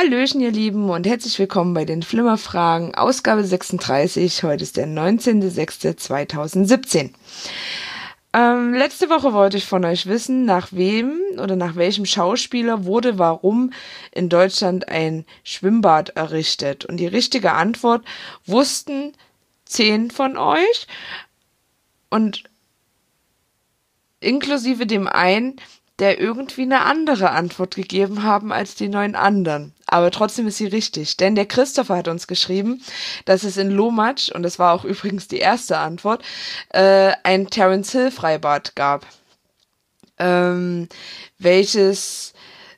Hallöchen, ihr Lieben, und herzlich willkommen bei den Flimmerfragen, Ausgabe 36. Heute ist der 19.06.2017. Letzte Woche wollte ich von euch wissen, nach wem oder nach welchem Schauspieler wurde warum in Deutschland ein Schwimmbad errichtet. Und die richtige Antwort wussten 10 von euch und inklusive dem einen, der irgendwie eine andere Antwort gegeben haben als die 9 anderen. Aber trotzdem ist sie richtig, denn der Christopher hat uns geschrieben, dass es in Lomatsch, und das war auch übrigens die erste Antwort, ein Terence Hill Freibad gab. Welches,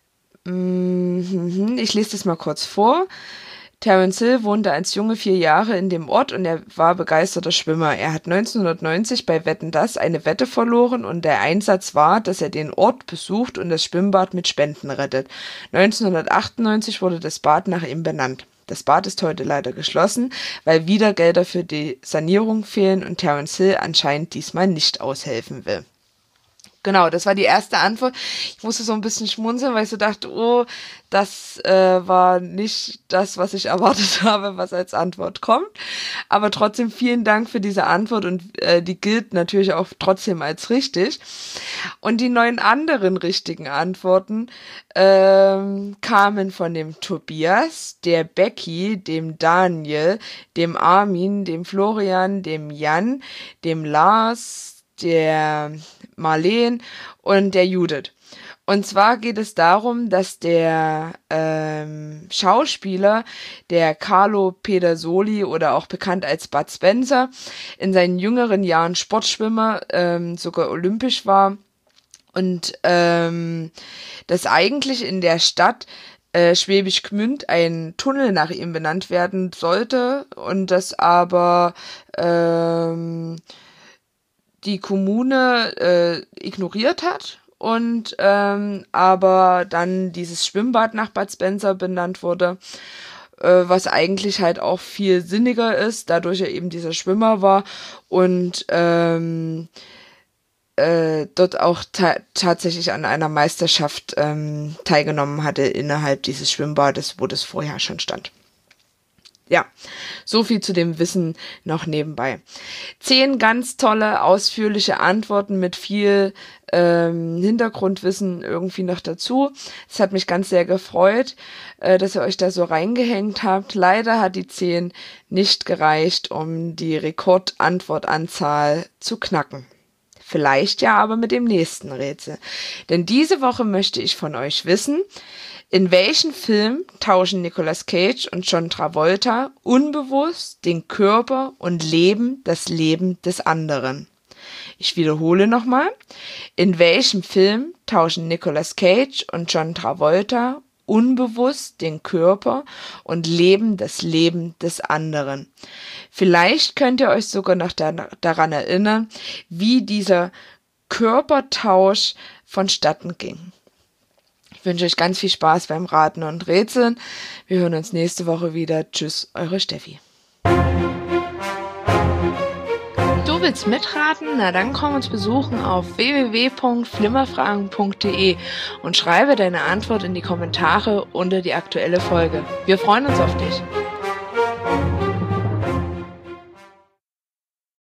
ich lese das mal kurz vor. Terence Hill wohnte als Junge 4 Jahre in dem Ort und er war begeisterter Schwimmer. Er hat 1990 bei Wetten, dass eine Wette verloren und der Einsatz war, dass er den Ort besucht und das Schwimmbad mit Spenden rettet. 1998 wurde das Bad nach ihm benannt. Das Bad ist heute leider geschlossen, weil wieder Gelder für die Sanierung fehlen und Terence Hill anscheinend diesmal nicht aushelfen will. Genau, das war die erste Antwort. Ich musste so ein bisschen schmunzeln, weil ich so dachte, oh, das war nicht das, was ich erwartet habe, was als Antwort kommt. Aber trotzdem vielen Dank für diese Antwort und die gilt natürlich auch trotzdem als richtig. Und die 9 anderen richtigen Antworten kamen von dem Tobias, der Becky, dem Daniel, dem Armin, dem Florian, dem Jan, dem Lars, der Marleen und der Judith. Und zwar geht es darum, dass der Schauspieler, der Carlo Pedersoli oder auch bekannt als Bud Spencer, in seinen jüngeren Jahren Sportschwimmer, sogar olympisch war und dass eigentlich in der Stadt Schwäbisch Gmünd ein Tunnel nach ihm benannt werden sollte und das aber die Kommune ignoriert hat und aber dann dieses Schwimmbad nach Bud Spencer benannt wurde, was eigentlich halt auch viel sinniger ist, dadurch er eben dieser Schwimmer war und dort auch tatsächlich an einer Meisterschaft teilgenommen hatte innerhalb dieses Schwimmbades, wo das vorher schon stand. Ja, so viel zu dem Wissen noch nebenbei. 10 ganz tolle, ausführliche Antworten mit viel Hintergrundwissen irgendwie noch dazu. Es hat mich ganz sehr gefreut, dass ihr euch da so reingehängt habt. Leider hat die 10 nicht gereicht, um die Rekordantwortanzahl zu knacken. Vielleicht ja aber mit dem nächsten Rätsel. Denn diese Woche möchte ich von euch wissen, in welchem Film tauschen Nicolas Cage und John Travolta unbewusst den Körper und leben das Leben des anderen? Ich wiederhole nochmal. In welchem Film tauschen Nicolas Cage und John Travolta unbewusst den Körper und leben das Leben des anderen? Vielleicht könnt ihr euch sogar noch daran erinnern, wie dieser Körpertausch vonstatten ging. Ich wünsche euch ganz viel Spaß beim Raten und Rätseln. Wir hören uns nächste Woche wieder. Tschüss, eure Steffi. Du willst mitraten? Na dann komm uns besuchen auf www.flimmerfragen.de und schreibe deine Antwort in die Kommentare unter die aktuelle Folge. Wir freuen uns auf dich.